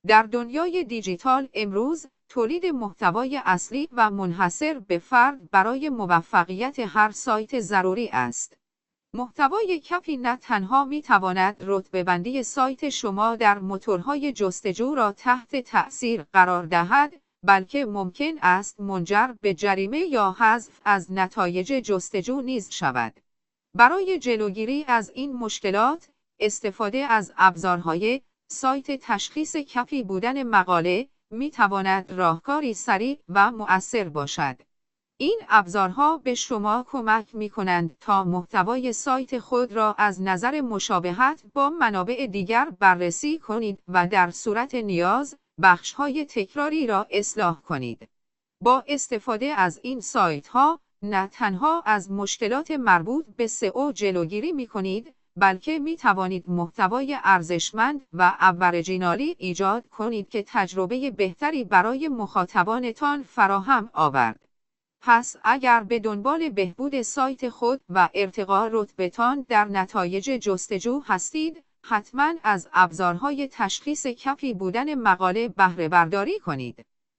در دنیای دیجیتال امروز تولید محتوای اصلی و منحصر به فرد برای موفقیت هر سایت ضروری است. محتوای کافی نه تنها می‌تواند رتبه‌بندی سایت شما در موتورهای جستجو را تحت تأثیر قرار دهد، بلکه ممکن است منجر به جریمه یا حذف از نتایج جستجو نیز شود. برای جلوگیری از این مشکلات، استفاده از ابزارهای سایت تشخیص کافی بودن مقاله می‌تواند راهکاری سریع و مؤثر باشد. این ابزارها به شما کمک می‌کنند تا محتوای سایت خود را از نظر مشابهت با منابع دیگر بررسی کنید و در صورت نیاز، بخش‌های تکراری را اصلاح کنید. با استفاده از این سایت‌ها، نه تنها از مشکلات مربوط به سئو جلوگیری می‌کنید، بلکه می‌توانید محتوای ارزشمند و ابرجینالی ایجاد کنید که تجربه بهتری برای مخاطبانتان فراهم آورد. پس اگر به دنبال بهبود سایت خود و ارتقاء رتبه‌تان در نتایج جستجو هستید، حتما از ابزارهای تشخیص کافی بودن مقاله بهره برداری کنید.